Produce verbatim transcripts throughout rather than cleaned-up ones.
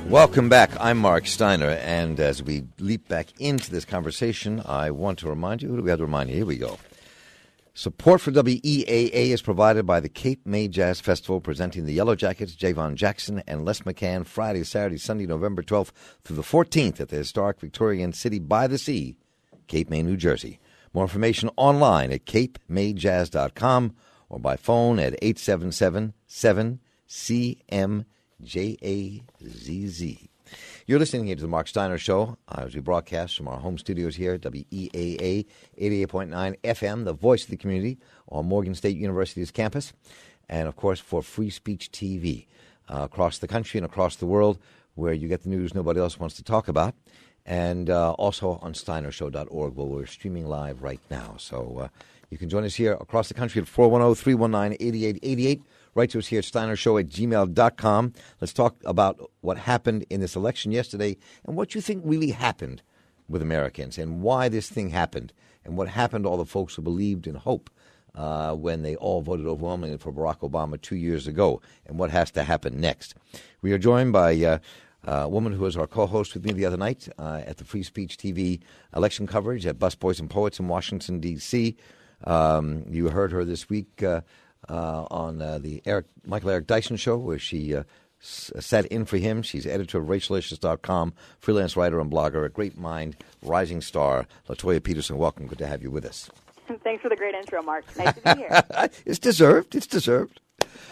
Welcome back. I'm Mark Steiner, and as we leap back into this conversation, I want to remind you, who do we have to remind you? Here we go. Support for W E A A is provided by the Cape May Jazz Festival, presenting the Yellow Jackets, Javon Jackson, and Les McCann, Friday, Saturday, Sunday, November twelfth through the fourteenth at the historic Victorian City by the Sea, Cape May, New Jersey. More information online at cape may jazz dot com or by phone at eight seven seven, seven C M J A Z Z. You're listening here to the Mark Steiner Show uh, as we broadcast from our home studios here at W E A A eighty-eight point nine F M, the voice of the community, on Morgan State University's campus, and, of course, for Free Speech T V uh, across the country and across the world, where you get the news nobody else wants to talk about, and uh, also on steiner show dot org, where we're streaming live right now. So uh, you can join us here across the country at four one zero, three one nine, eight eight eight eight. Write to us here at steiner show at gmail dot com. Let's talk about what happened in this election yesterday and what you think really happened with Americans and why this thing happened and what happened to all the folks who believed in hope uh, when they all voted overwhelmingly for Barack Obama two years ago and what has to happen next. We are joined by uh, a woman who was our co-host with me the other night uh, at the Free Speech T V election coverage at Busboys and Poets in Washington, D C Um, you heard her this week uh, Uh, on uh, the Eric, Michael Eric Dyson Show, where she uh, s- sat in for him. She's editor of racial issues dot com, freelance writer and blogger, a great mind, rising star. LaToya Peterson, welcome. Good to have you with us. Thanks for the great intro, Mark. Nice to be here. It's deserved. It's deserved.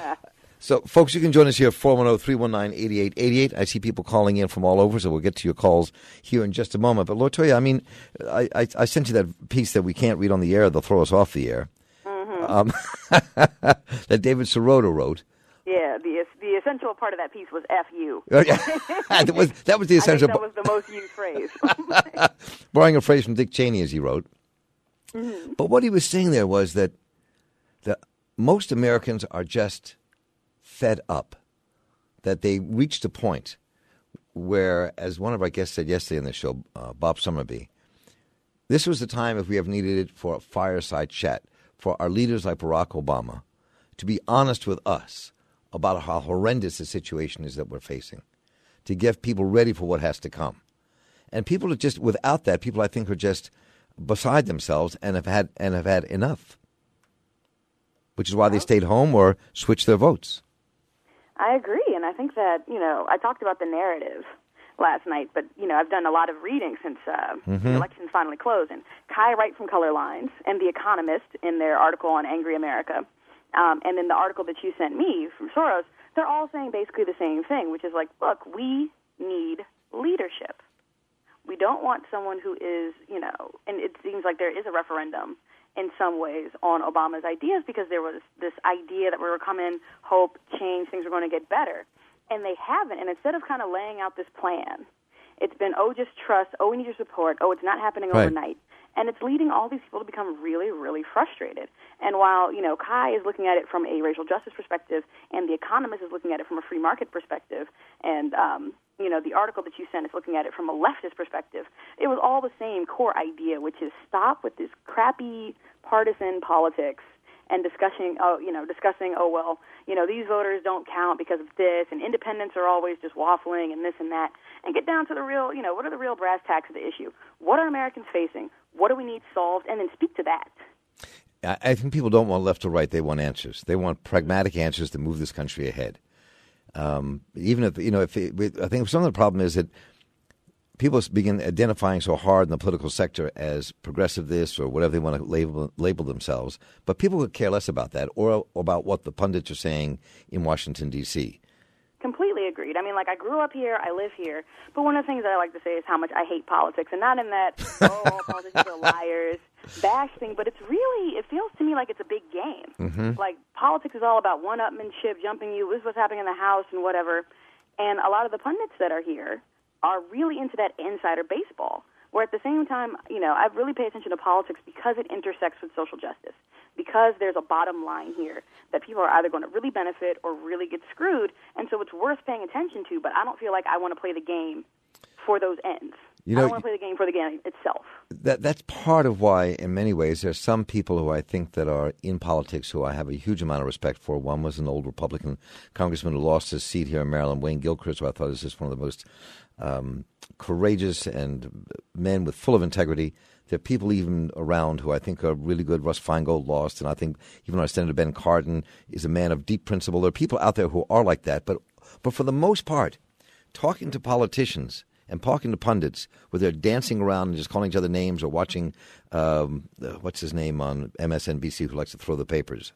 So, folks, you can join us here at four one zero, three one nine, eight eight eight eight. I see people calling in from all over, so we'll get to your calls here in just a moment. But, LaToya, I mean, I, I, I sent you that piece that we can't read on the air. They'll throw us off the air. Um, that David Sirota wrote. Yeah, the the essential part of that piece was F you. that, was, that was the essential part. That was the most used phrase. Borrowing a phrase from Dick Cheney, as he wrote. Mm-hmm. But what he was saying there was that the, most Americans are just fed up, that they reached a point where, as one of our guests said yesterday on the show, uh, Bob Summerby, this was the time, if we ever needed it, for a fireside chat, for our leaders like Barack Obama to be honest with us about how horrendous the situation is that we're facing, to get people ready for what has to come. And people are just, without that, people I think are just beside themselves and have had and have had enough, which is why they stayed home or switched their votes. I agree, and I think that, you know, I talked about the narrative last night, but, you know, I've done a lot of reading since uh, mm-hmm. the election finally closed. And Kai Wright from Color Lines and The Economist in their article on Angry America, um, and then the article that you sent me from Soros, they're all saying basically the same thing, which is like, look, we need leadership. We don't want someone who is, you know, and it seems like there is a referendum in some ways on Obama's ideas because there was this idea that we were coming, hope, change, things were going to get better. And they haven't. And instead of kind of laying out this plan, it's been, oh, just trust, oh, we need your support, oh, it's not happening right. overnight. And it's leading all these people to become really, really frustrated. And while, you know, Kai is looking at it from a racial justice perspective and The Economist is looking at it from a free market perspective, and, um, you know, the article that you sent is looking at it from a leftist perspective, it was all the same core idea, which is stop with this crappy partisan politics and discussing, oh, you know, discussing, oh, well, you know, these voters don't count because of this, and independents are always just waffling and this and that, and get down to the real, you know, what are the real brass tacks of the issue? What are Americans facing? What do we need solved? And then speak to that. I think people don't want left or right. They want answers. They want pragmatic answers to move this country ahead. Um, even if, you know, if it, I think some of the problem is that people begin identifying so hard in the political sector as progressive this or whatever they want to label, label themselves, but people would care less about that or, or about what the pundits are saying in Washington, D C Completely agreed. I mean, like, I grew up here, I live here, but one of the things that I like to say is how much I hate politics, and not in that, oh, all politicians are liars, bash thing, but it's really, it feels to me like it's a big game. Mm-hmm. Like, politics is all about one-upmanship, jumping you, this is what's happening in the House and whatever, and a lot of the pundits that are here are really into that insider baseball, where at the same time, you know, I really pay attention to politics because it intersects with social justice, because there's a bottom line here that people are either going to really benefit or really get screwed, and so it's worth paying attention to, but I don't feel like I want to play the game for those ends. You know, I don't want to play the game for the game itself. That that's part of why, in many ways, there's some people who I think that are in politics who I have a huge amount of respect for. One was an old Republican congressman who lost his seat here in Maryland, Wayne Gilchrist, who I thought was just one of the most um, courageous and men with full of integrity. There are people even around who I think are really good. Russ Feingold lost, and I think even our Senator Ben Cardin is a man of deep principle. There are people out there who are like that, but but for the most part, talking to politicians and talking to pundits where they're dancing around and just calling each other names or watching, um, uh, what's his name on M S N B C who likes to throw the papers.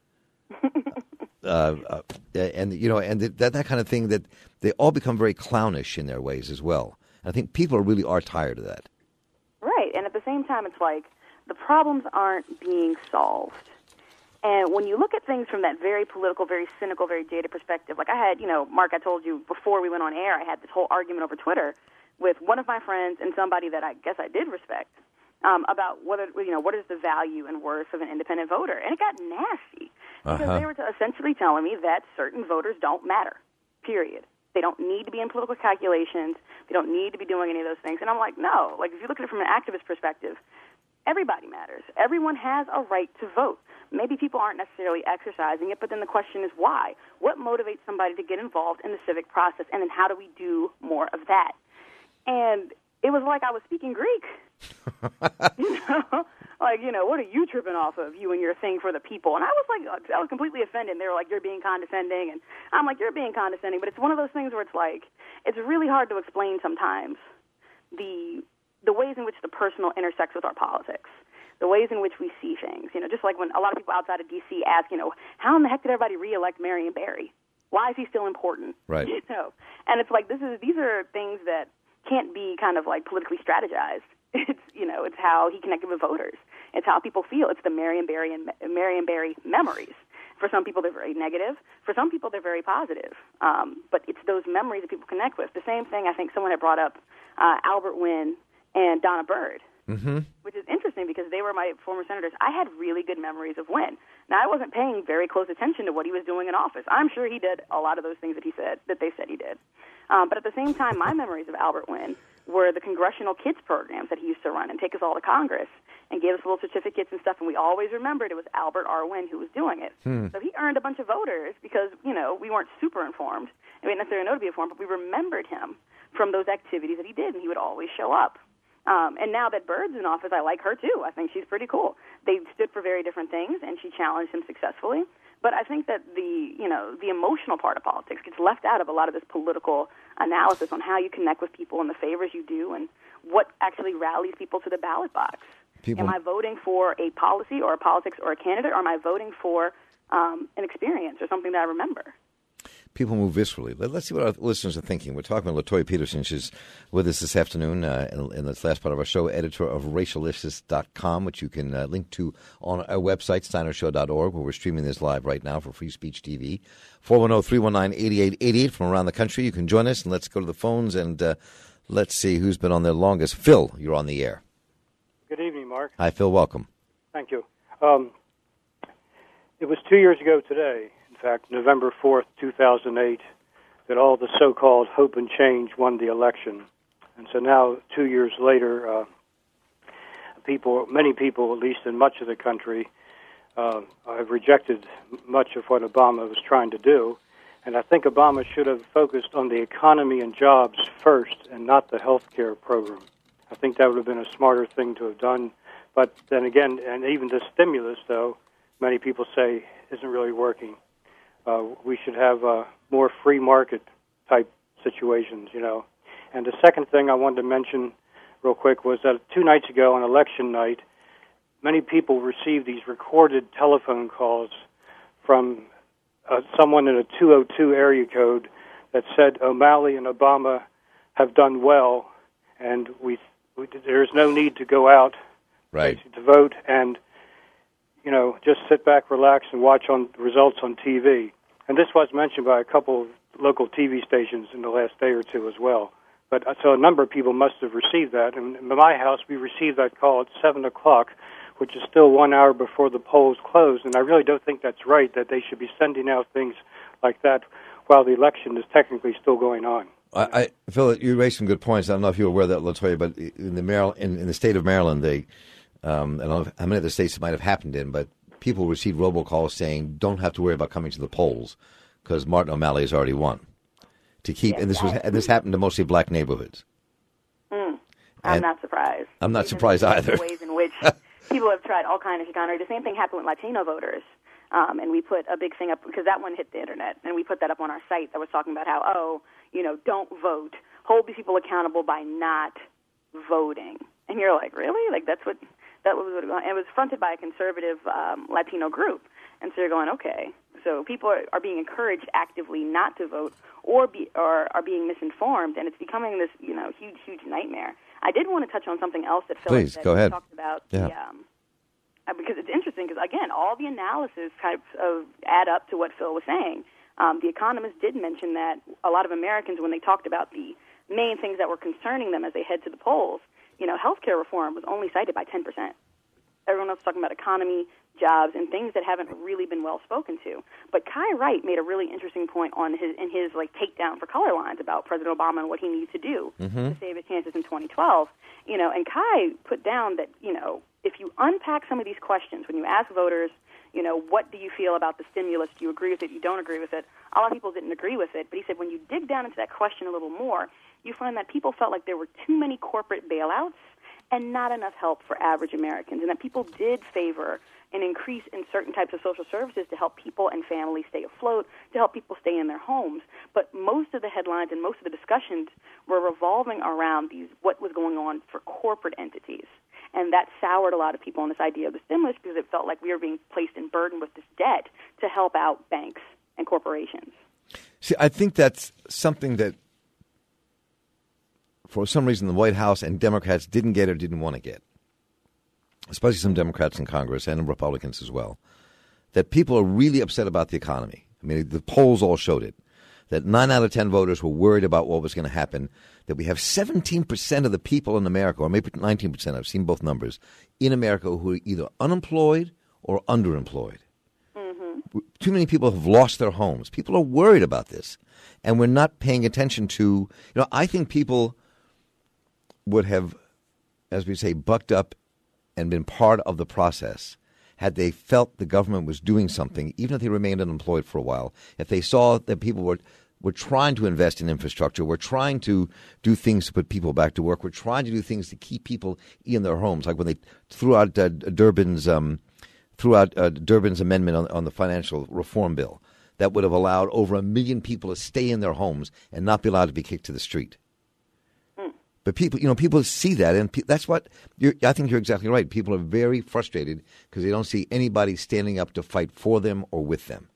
uh, uh, and, you know, and that, that kind of thing, that they all become very clownish in their ways as well. And I think people really are tired of that. Right. And at the same time, it's like the problems aren't being solved. And when you look at things from that very political, very cynical, very jaded perspective, like I had, you know, Mark, I told you before we went on air, I had this whole argument over Twitter with one of my friends and somebody that I guess I did respect um, about whether, you know, what is the value and worth of an independent voter. And it got nasty because uh-huh. they were essentially telling me that certain voters don't matter, period. They don't need to be in political calculations. They don't need to be doing any of those things. And I'm like, no. Like, if you look at it from an activist perspective, everybody matters. Everyone has a right to vote. Maybe people aren't necessarily exercising it, but then the question is why? What motivates somebody to get involved in the civic process, and then how do we do more of that? And it was like I was speaking Greek. you know? Like, you know, what are you tripping off of, you and your thing for the people? And I was like, I was completely offended. They were like, you're being condescending. And I'm like, you're being condescending. But it's one of those things where it's like, it's really hard to explain sometimes the the ways in which the personal intersects with our politics, the ways in which we see things. You know, just like when a lot of people outside of D C ask, you know, how in the heck did everybody reelect Marion Barry? Why is he still important? Right. You know, and it's like this is these are things that can't be kind of like politically strategized. It's, you know, it's how he connected with voters. It's how people feel. It's the Marion Barry and Marion Barry memories. For some people, they're very negative. For some people, they're very positive. Um, but it's those memories that people connect with. The same thing I think someone had brought up uh, Albert Wynn and Donna Byrd, mm-hmm. which is interesting because they were my former senators. I had really good memories of Wynn. Now, I wasn't paying very close attention to what he was doing in office. I'm sure he did a lot of those things that he said, that they said he did. Um, but at the same time, my memories of Albert Wynn were the congressional kids programs that he used to run and take us all to Congress and gave us little certificates and stuff, and we always remembered it was Albert R. Wynn who was doing it. Hmm. So he earned a bunch of voters because, you know, we weren't super informed, and we didn't necessarily know to be informed, but we remembered him from those activities that he did, and he would always show up. Um, and now that Byrd's in office, I like her too. I think she's pretty cool. They stood for very different things, and she challenged him successfully. But I think that the, you know, the emotional part of politics gets left out of a lot of this political analysis on how you connect with people and the favors you do and what actually rallies people to the ballot box. People... Am I voting for a policy or a politics or a candidate, or am I voting for um, an experience or something that I remember? People move viscerally. Let's see what our listeners are thinking. We're talking with LaToya Peterson. She's with us this afternoon uh, in, in this last part of our show, editor of racialicious dot com, which you can uh, link to on our website, steiner show dot org, where we're streaming this live right now for Free Speech T V. four one zero, three one nine, eight eight eight eight from around the country. You can join us, and let's go to the phones, and uh, let's see who's been on there longest. Phil, you're on the air. Good evening, Mark. Hi, Phil. Welcome. Thank you. Um, it was two years ago today, in fact, November fourth, two thousand eight, that all the so-called hope and change won the election. And so now, two years later, uh, people, many people, at least in much of the country, uh, have rejected much of what Obama was trying to do. And I think Obama should have focused on the economy and jobs first and not the health care program. I think that would have been a smarter thing to have done. But then again, and even the stimulus, though, many people say isn't really working. Uh, we should have uh, more free market type situations, you know. And the second thing I wanted to mention real quick was that two nights ago on election night, many people received these recorded telephone calls from uh, someone in a two oh two area code that said O'Malley and Obama have done well, and we, we there's no need to go out right. to vote, and you know, just sit back, relax, and watch on results on T V. And this was mentioned by a couple of local T V stations in the last day or two as well. But uh, so a number of people must have received that. And in my house, we received that call at seven o'clock, which is still one hour before the polls close. And I really don't think that's right, that they should be sending out things like that while the election is technically still going on. I, I Phil, you raised some good points. I don't know if you're aware of that, Latoya, but in the Maryland, in, in the state of Maryland, they, um, I don't know how many other states it might have happened in, but people received robocalls saying, "Don't have to worry about coming to the polls because Martin O'Malley has already won." To keep, yes, and this was, and this happened to mostly black neighborhoods. Mm, I'm not surprised. I'm not because surprised either. Ways in which people have tried all kinds of chicanery. The same thing happened with Latino voters. Um, and we put a big thing up, because that one hit the internet, and we put that up on our site that was talking about how, oh, you know, don't vote. Hold these people accountable by not voting. And you're like, really? Like, that's what, that was what it was. And it was fronted by a conservative um, Latino group. And so you're going, okay. So people are, are being encouraged actively not to vote or be or are being misinformed, and it's becoming this, you know, huge, huge nightmare. I did want to touch on something else that Phil Please, said. go ahead. Talked about yeah. the, um, because it's interesting, because, again, all the analysis kind of add up to what Phil was saying. Um, the Economist did mention that a lot of Americans, when they talked about the main things that were concerning them as they head to the polls, you know, healthcare reform was only cited by ten percent. Everyone else was talking about economy, jobs, and things that haven't really been well spoken to. But Kai Wright made a really interesting point on his in his like takedown for color lines about President Obama and what he needs to do mm-hmm. to save his chances in twenty twelve. You know, and Kai put down that, you know, if you unpack some of these questions, when you ask voters, you know, what do you feel about the stimulus? Do you agree with it? You don't agree with it? A lot of people didn't agree with it. But he said when you dig down into that question a little more, you find that people felt like there were too many corporate bailouts and not enough help for average Americans, and that people did favor an increase in certain types of social services to help people and families stay afloat, to help people stay in their homes. But most of the headlines and most of the discussions were revolving around these what was going on for corporate entities. And that soured a lot of people on this idea of the stimulus, because it felt like we were being placed in burden with this debt to help out banks and corporations. See, I think that's something that, for some reason, the White House and Democrats didn't get or didn't want to get, especially some Democrats in Congress and Republicans as well, that people are really upset about the economy. I mean, the polls all showed it, that nine out of ten voters were worried about what was going to happen, that we have seventeen percent of the people in America, or maybe nineteen percent, I've seen both numbers, in America who are either unemployed or underemployed. Mm-hmm. Too many people have lost their homes. People are worried about this, and we're not paying attention to, you know, I think people would have, as we say, bucked up and been part of the process had they felt the government was doing something, even if they remained unemployed for a while, if they saw that people were were trying to invest in infrastructure, we're trying to do things to put people back to work, we're trying to do things to keep people in their homes, like when they threw out uh, Durbin's um, threw out uh, Durbin's amendment on, on the financial reform bill that would have allowed over a million people to stay in their homes and not be allowed to be kicked to the street. But people, you know, people see that, and pe- that's what you're, I think you're exactly right. People are very frustrated because they don't see anybody standing up to fight for them or with them.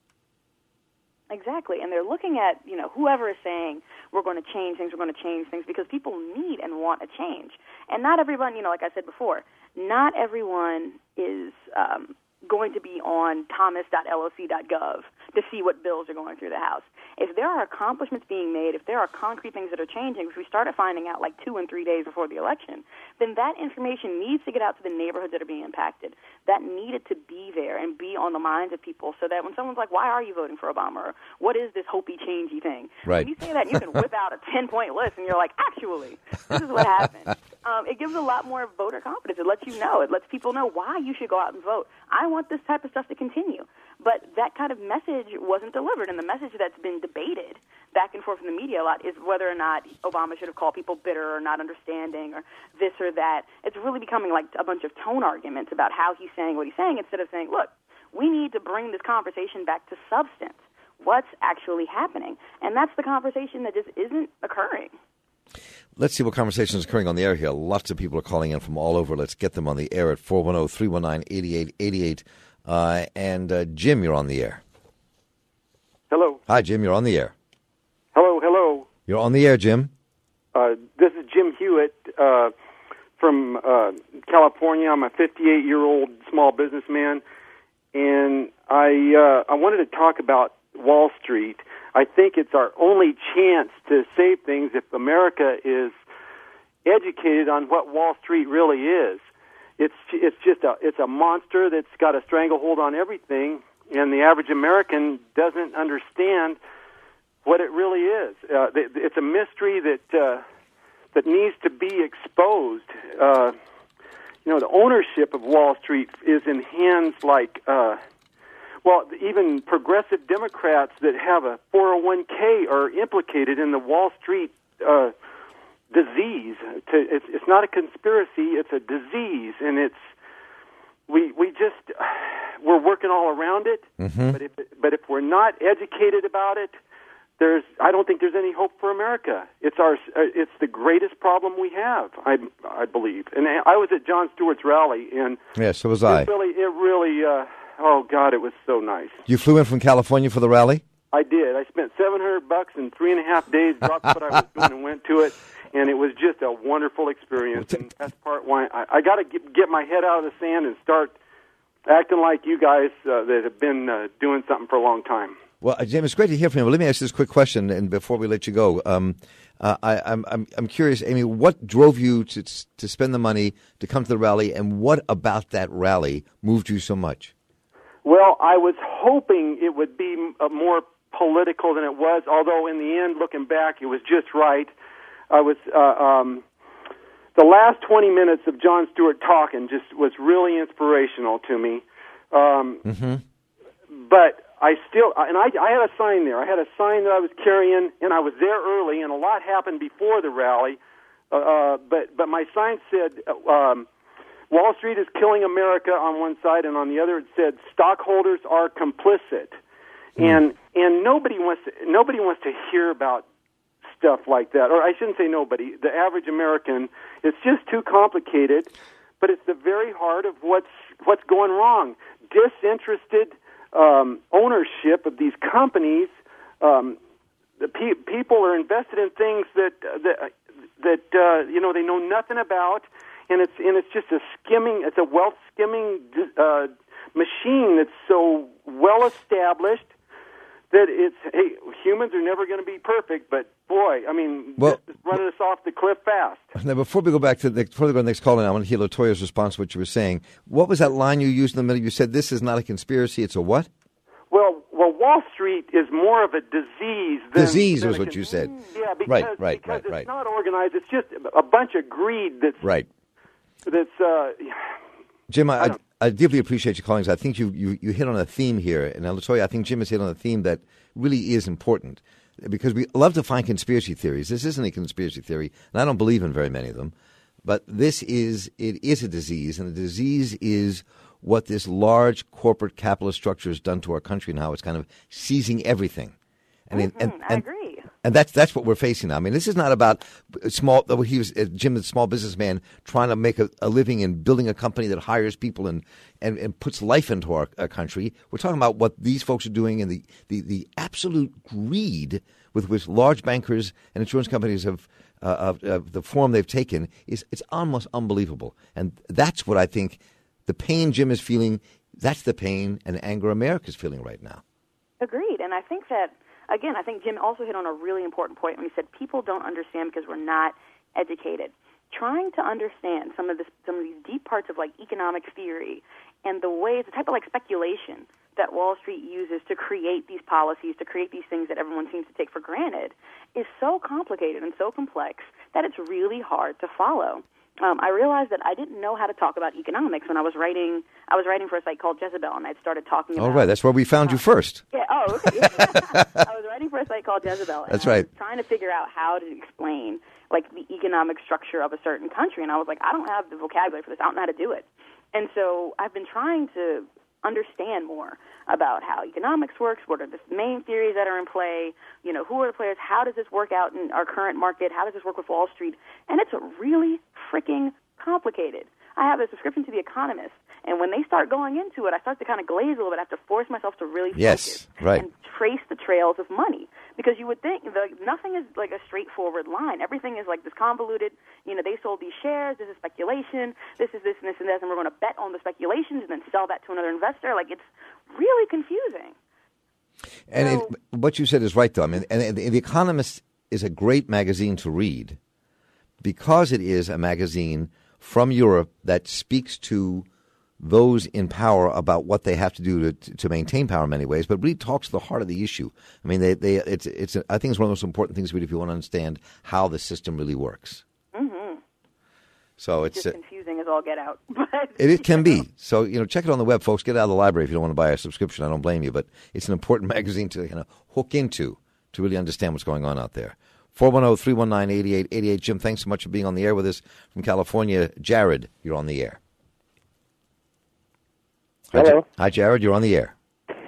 Exactly, and they're looking at, you know, whoever is saying we're going to change things, we're going to change things, because people need and want a change. And not everyone, you know, like I said before, not everyone is um, going to be on thomas dot L O C dot gov to see what bills are going through the House. If there are accomplishments being made, if there are concrete things that are changing, if we started finding out like two and three days before the election, then that information needs to get out to the neighborhoods that are being impacted. That needed to be there and be on the minds of people, so that when someone's like, why are you voting for Obama? Or what is this hopey, changey thing? Right. When you say that, you can whip out a ten-point list, and you're like, actually, this is what happened. Um, it gives a lot more voter confidence. It lets you know. It lets people know why you should go out and vote. I want this type of stuff to continue. But that kind of message wasn't delivered, and the message that's been debated back and forth in the media a lot is whether or not Obama should have called people bitter or not understanding or this or that. It's really becoming like a bunch of tone arguments about how he's saying what he's saying, instead of saying, look, we need to bring this conversation back to substance. What's actually happening? And that's the conversation that just isn't occurring. Let's see what conversation is occurring on the air here. Lots of people are calling in from all over. Let's get them on the air at four one zero, three one nine, eight eight eight eight. Uh, and uh, Jim, you're on the air. Hello. Hi, Jim. You're on the air. Hello, hello. You're on the air, Jim. Uh, this is Jim Hewitt uh, from uh, California. I'm a fifty-eight-year-old small businessman, and I uh, I wanted to talk about Wall Street. I think it's our only chance to save things if America is educated on what Wall Street really is. It's it's just a it's a monster that's got a stranglehold on everything, and the average American doesn't understand what it really is. Uh, it's a mystery that uh, that needs to be exposed. Uh, you know, the ownership of Wall Street is in hands like, uh, well, even progressive Democrats that have a four oh one k are implicated in the Wall Street uh, disease. To, it's, it's not a conspiracy; it's a disease, and it's we we just we're working all around it. Mm-hmm. But if but if we're not educated about it, there's I don't think there's any hope for America. It's our it's the greatest problem we have, I I believe. And I was at Jon Stewart's rally, and yeah, so was I. It really, it really uh, oh God, it was so nice. You flew in from California for the rally? I did. I spent seven hundred bucks in three and a half days. Dropped what I was doing and went to it, and it was just a wonderful experience. And that's part why I, I got to get, get my head out of the sand and start acting like you guys uh, that have been uh, doing something for a long time. Well, uh, Jim, it's great to hear from you. But let me ask you this quick question, and before we let you go, um, uh, I, I'm, I'm I'm curious, Amy, what drove you to to spend the money to come to the rally, and what about that rally moved you so much? Well, I was hoping it would be uh, more political than it was, although in the end, looking back, it was just right. I was uh, um, the last twenty minutes of Jon Stewart talking just was really inspirational to me. Um, mm-hmm. But I still, and I, I had a sign there. I had a sign that I was carrying, and I was there early, and a lot happened before the rally. Uh, but but my sign said, um, Wall Street is killing America on one side, and on the other it said, stockholders are complicit. Mm. And and nobody wants to, nobody wants to hear about stuff like that. Or I shouldn't say nobody. The average American, it's just too complicated, but it's the very heart of what's what's going wrong. Disinterested Um, ownership of these companies. Um, the pe- people are invested in things that that that uh, you know they know nothing about, and it's and it's just a skimming. It's a wealth skimming uh, machine that's so well established that it's hey, humans are never going to be perfect, but boy, I mean, well, this is running us off the cliff fast. Now, before we go back to the before we go to the next call, and I want to hear Latoya's response to what you were saying. What was that line you used in the middle? You said this is not a conspiracy; it's a what? Well, well, Wall Street is more of a disease than disease than was a what con- you said. Yeah, because, right, right, because right, it's right. not organized. It's just a bunch of greed that's right. That's uh, Jim, I, I, I, I deeply appreciate you calling us. I think you, you, you hit on a theme here, and Latoya, I think Jim has hit on a theme that really is important because we love to find conspiracy theories. This isn't a conspiracy theory, and I don't believe in very many of them. But this is it is a disease, and the disease is what this large corporate capitalist structure has done to our country now. It's kind of seizing everything. And, mm-hmm, and, and, I agree. And that's that's what we're facing now. I mean, this is not about small. He was uh, Jim, the small businessman, trying to make a, a living and building a company that hires people and, and, and puts life into our, our country. We're talking about what these folks are doing and the, the, the absolute greed with which large bankers and insurance companies have uh, of, of the form they've taken is it's almost unbelievable. And that's what I think the pain Jim is feeling. That's the pain and anger America's feeling right now. Agreed, and I think that. Again, I think Jim also hit on a really important point when he said people don't understand because we're not educated. Trying to understand some of this, some of these deep parts of like economic theory and the ways, the type of like speculation that Wall Street uses to create these policies, to create these things that everyone seems to take for granted, is so complicated and so complex that it's really hard to follow. Um, I realized that I didn't know how to talk about economics when I was writing. I was writing for a site called Jezebel, and I'd started talking about. Oh, right, that's where we found uh, you first. Yeah. Oh, okay. I was writing for a site called Jezebel. And that's I right. was trying to figure out how to explain like the economic structure of a certain country, and I was like, I don't have the vocabulary for this. I don't know how to do it. And so I've been trying to understand more about how economics works, what are the main theories that are in play, you know, who are the players, how does this work out in our current market, how does this work with Wall Street, and it's really freaking complicated. I have a subscription to The Economist, and when they start going into it, I start to kind of glaze a little bit. I have to force myself to really focus yes, right. and trace the trails of money, because you would think the, nothing is like a straightforward line. Everything is like this convoluted, you know, they sold these shares, this is speculation, this is this and this and this, and we're going to bet on the speculations and then sell that to another investor. Like, it's really confusing. And so, it, what you said is right, though. I mean, and, and The Economist is a great magazine to read because it is a magazine from Europe that speaks to those in power about what they have to do to to maintain power in many ways, but really talks to the heart of the issue. I mean, they, they it's it's I think it's one of the most important things to read if you want to understand how the system really works. Mm-hmm. So it's just uh, confusing as all get out. But it, it can you know. be. So you know, check it on the web, folks. Get it out of the library if you don't want to buy a subscription. I don't blame you, but it's an important magazine to kind of hook into to really understand what's going on out there. four one zero, three one nine, eight eight eight eight. Jim, thanks so much for being on the air with us from California. Jared, you're on the air. Hi, Hello. Hi, Jared. You're on the air.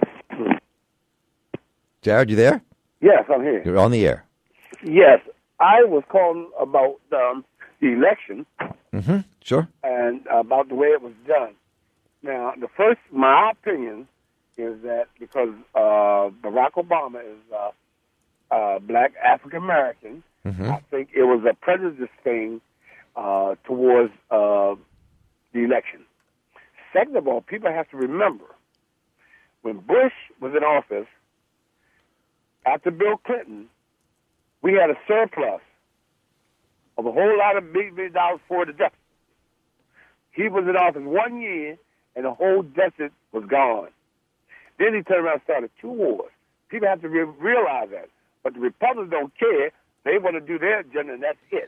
Jared, you there? Yes, I'm here. You're on the air. Yes, I was calling about um, the election Mm-hmm. Sure. and about the way it was done. Now, the first, my opinion is that because uh, Barack Obama is uh, uh, black African American, Mm-hmm. I think it was a prejudice thing uh, towards uh, the election. Second of all, people have to remember when Bush was in office, after Bill Clinton, we had a surplus of a whole lot of big, big dollars for the deficit. He was in office one year, and the whole deficit was gone. Then he turned around and started two wars. People have to re- realize that. But the Republicans don't care. They want to do their agenda, and that's it.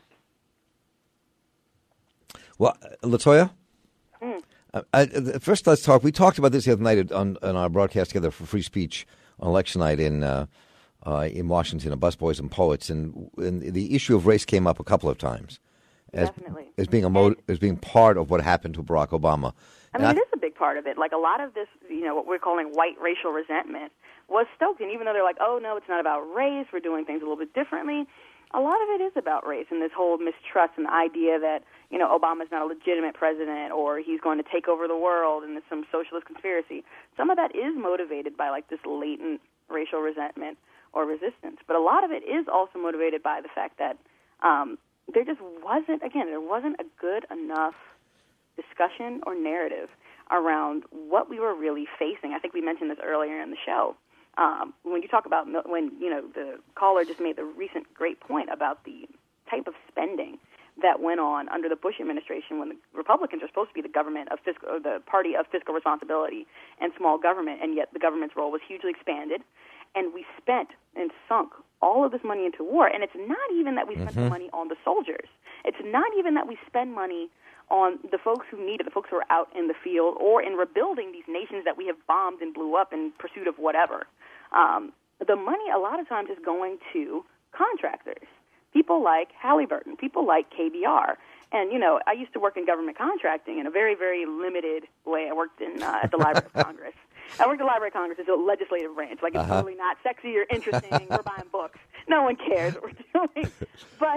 Well, uh, LaToya? Mm. Uh, I, first, let's talk. We talked about this the other night on, on our broadcast together for Free Speech on election night in uh, uh, in Washington, at Busboys and Poets, and, and the issue of race came up a couple of times as, Definitely. as being a mo- as being part of what happened to Barack Obama. I And mean, I- it is a big part of it. Like, a lot of this, you know, what we're calling white racial resentment was stoked. And even though they're like, oh, no, it's not about race, we're doing things a little bit differently, a lot of it is about race and this whole mistrust and the idea that, you know, Obama's not a legitimate president or he's going to take over the world and there's some socialist conspiracy. Some of that is motivated by, like, this latent racial resentment or resistance. But a lot of it is also motivated by the fact that um, there just wasn't, again, there wasn't a good enough discussion or narrative around what we were really facing. I think we mentioned this earlier in the show. Um, when you talk about, when, you know, the caller just made the recent great point about the type of spending that went on under the Bush administration when the Republicans are supposed to be the government of fiscal, or the party of fiscal responsibility and small government, and yet the government's role was hugely expanded. And we spent and sunk all of this money into war. And it's not even that we spent Mm-hmm. the money on the soldiers. It's not even that we spend money on the folks who need it, the folks who are out in the field or in rebuilding these nations that we have bombed and blew up in pursuit of whatever. Um, the money a lot of times is going to contractors, people like Halliburton, people like K B R. And, you know, I used to work in government contracting in a very, very limited way. I worked in uh, at the Library of Congress. I worked at the Library of Congress. It's a legislative branch. Like, it's Uh-huh. totally not sexy or interesting. We're buying books. No one cares what we're doing. But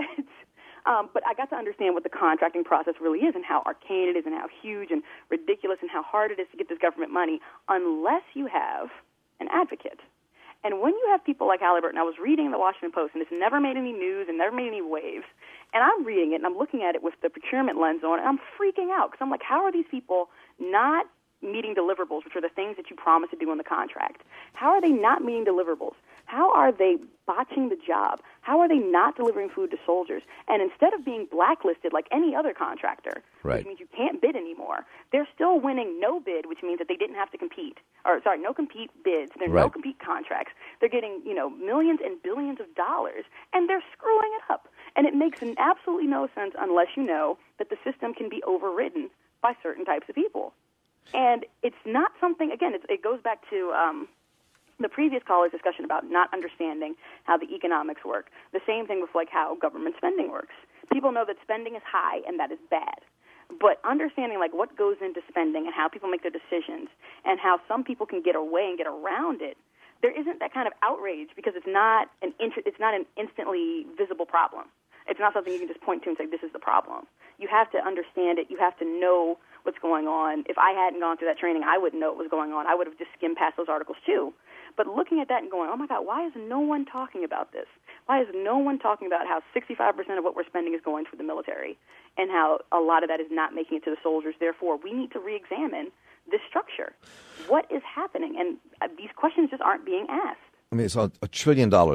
um, but I got to understand what the contracting process really is and how arcane it is and how huge and ridiculous and how hard it is to get this government money unless you have an advocate. And when you have people like Halliburton, I was reading the Washington Post, and it's never made any news and never made any waves. And I'm reading it, and I'm looking at it with the procurement lens on, and I'm freaking out because I'm like, how are these people not meeting deliverables, which are the things that you promised to do in the contract? How are they not meeting deliverables? How are they botching the job? How are they not delivering food to soldiers? And instead of being blacklisted like any other contractor, Right. which means you can't bid anymore, they're still winning no bid, which means that they didn't have to compete. Or, sorry, no compete bids. There are no Right. compete contracts. They're getting, you know, millions and billions of dollars, and they're screwing it up. And it makes absolutely no sense unless you know that the system can be overridden by certain types of people. And it's not something, again, it's, it goes back to um, the previous caller's discussion about not understanding how the economics work. The same thing with, like, how government spending works. People know that spending is high and that is bad. But understanding, like, what goes into spending and how people make their decisions and how some people can get away and get around it, there isn't that kind of outrage because it's not an int- it's not an instantly visible problem. It's not something you can just point to and say, this is the problem. You have to understand it. You have to know what's going on. If I hadn't gone through that training, I wouldn't know what was going on. I would have just skimmed past those articles too. But looking at that and going, oh, my God, why is no one talking about this? Why is no one talking about how sixty-five percent of what we're spending is going to the military and how a lot of that is not making it to the soldiers? Therefore, we need to reexamine this structure. What is happening? And uh, these questions just aren't being asked. I mean, it's a, a trillion dollars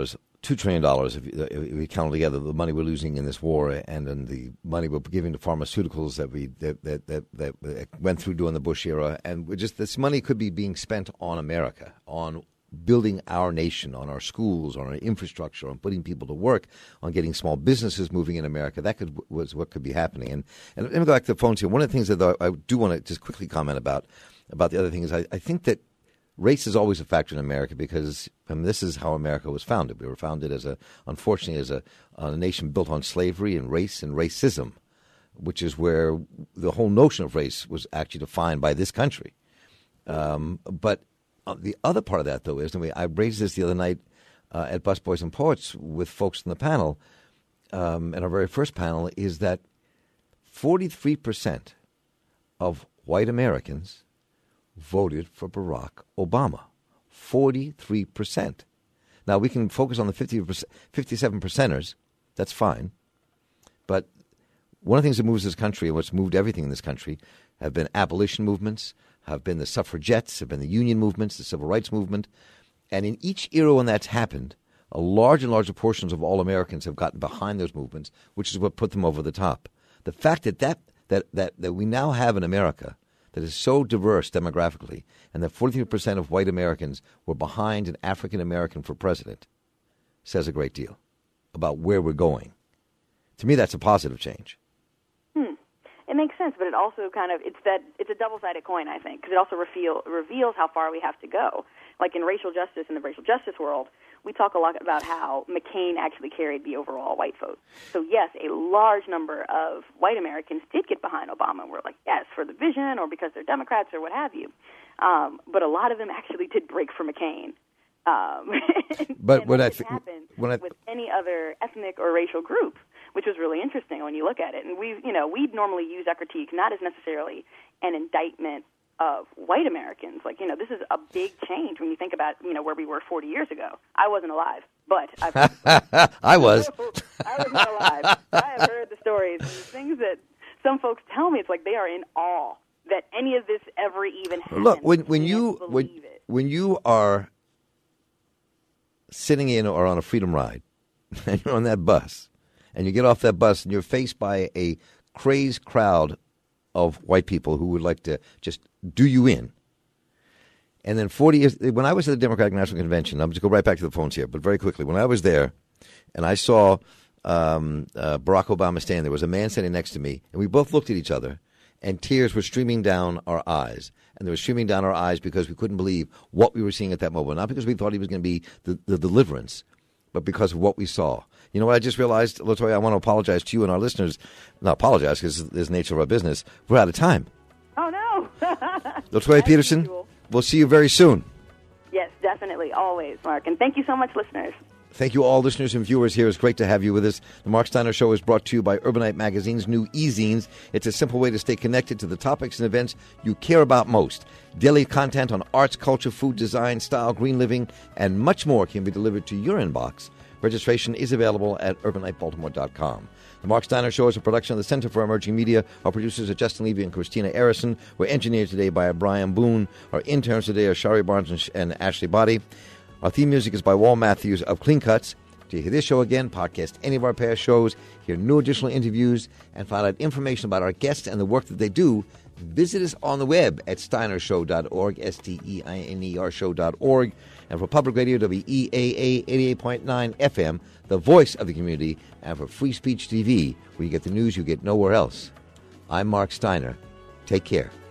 two trillion dollars if, if we count together the money we're losing in this war and then the money we're giving to pharmaceuticals that we that that, that, that went through during the Bush era. And we just this money could be being spent on America, on building our nation, on our schools, on our infrastructure, on putting people to work, on getting small businesses moving in America. That could was what could be happening. And, and let me go back to the phones here. One of the things that I do want to just quickly comment about, about the other thing is I, I think that race is always a factor in America because I mean, this is how America was founded. We were founded as a, unfortunately, as a, a nation built on slavery and race and racism, which is where the whole notion of race was actually defined by this country. Um, but uh, the other part of that, though, is, and we, I raised this the other night uh, at Busboys and Poets with folks in the panel, um, in our very first panel, is that forty-three percent of white Americans voted for Barack Obama. forty-three percent. Now, we can focus on the fifty percent, fifty-seven percenters. That's fine. But one of the things that moves this country and what's moved everything in this country have been abolition movements, have been the suffragettes, have been the union movements, the civil rights movement. And in each era when that's happened, a larger and larger portions of all Americans have gotten behind those movements, which is what put them over the top. The fact that that, that, that, that we now have in America that is so diverse demographically, and that forty-three percent of white Americans were behind an African American for president, says a great deal about where we're going. To me, that's a positive change. Hmm. It makes sense, but it also kind of it's that it's a double-sided coin, I think, because it also reveal, reveals how far we have to go. Like in racial justice, in the racial justice world, we talk a lot about how McCain actually carried the overall white vote. So, yes, a large number of white Americans did get behind Obama. We're like, yes, for the vision or because they're Democrats or what have you. Um, but a lot of them actually did break for McCain. Um, but when I th- happened when I, with any other ethnic or racial group, which was really interesting when you look at it. And we, you know, we'd normally use that critique not as necessarily an indictment of white Americans. Like, you know, this is a big change when you think about, you know, where we were forty years ago. I wasn't alive, but I've I was. I was not alive. I have heard the stories and the things that some folks tell me. It's like they are in awe that any of this ever even happened. Look, when when you when, it. when you are sitting in or on a freedom ride, and you're on that bus, and you get off that bus, and you're faced by a crazed crowd of white people who would like to just do you in. And then forty years, when I was at the Democratic National Convention, I'm just go right back to the phones here, but very quickly, when I was there, and I saw um, uh, Barack Obama standing, there was a man standing next to me, and we both looked at each other, and tears were streaming down our eyes. And they were streaming down our eyes because we couldn't believe what we were seeing at that moment. Not because we thought he was going to be the, the deliverance, but because of what we saw. You know what I just realized, LaToya? I want to apologize to you and our listeners. Not apologize because it's the nature of our business. We're out of time. Oh, no. LaToya Peterson, usual. We'll see you very soon. Yes, definitely. Always, Mark. And thank you so much, listeners. Thank you all, listeners and viewers here. It's great to have you with us. The Mark Steiner Show is brought to you by Urbanite Magazine's new e-zines. It's a simple way to stay connected to the topics and events you care about most. Daily content on arts, culture, food, design, style, green living, and much more can be delivered to your inbox. Registration is available at urbanite baltimore dot com. The Mark Steiner Show is a production of the Center for Emerging Media. Our producers are Justin Levy and Christina Arison. We're engineered today by Brian Boone. Our interns today are Shari Barnes and, and Ashley Body. Our theme music is by Wal Matthews of Clean Cuts. To hear this show again, podcast any of our past shows, hear new additional interviews, and find out information about our guests and the work that they do, visit us on the web at steiner show dot org, S T E I N E R show dot org. And for Public Radio, W E A A eighty-eight point nine F M, the voice of the community, and for Free Speech T V, where you get the news you get nowhere else. I'm Mark Steiner. Take care.